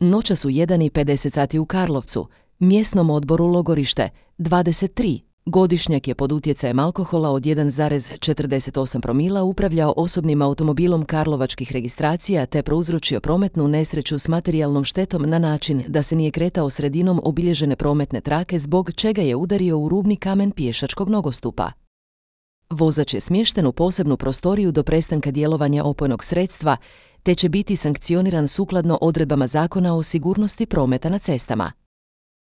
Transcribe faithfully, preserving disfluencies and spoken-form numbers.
Noćas u jedan i pedeset sati u Karlovcu, mjesnom odboru Logorište, dvadeset tri. Godišnjak je pod utjecajem alkohola od jedan zarez četrdeset osam promila upravljao osobnim automobilom karlovačkih registracija te prouzročio prometnu nesreću s materijalnom štetom na način da se nije kretao sredinom obilježene prometne trake zbog čega je udario u rubni kamen pješačkog nogostupa. Vozač je smješten u posebnu prostoriju do prestanka djelovanja opojnog sredstva te će biti sankcioniran sukladno odredbama Zakona o sigurnosti prometa na cestama.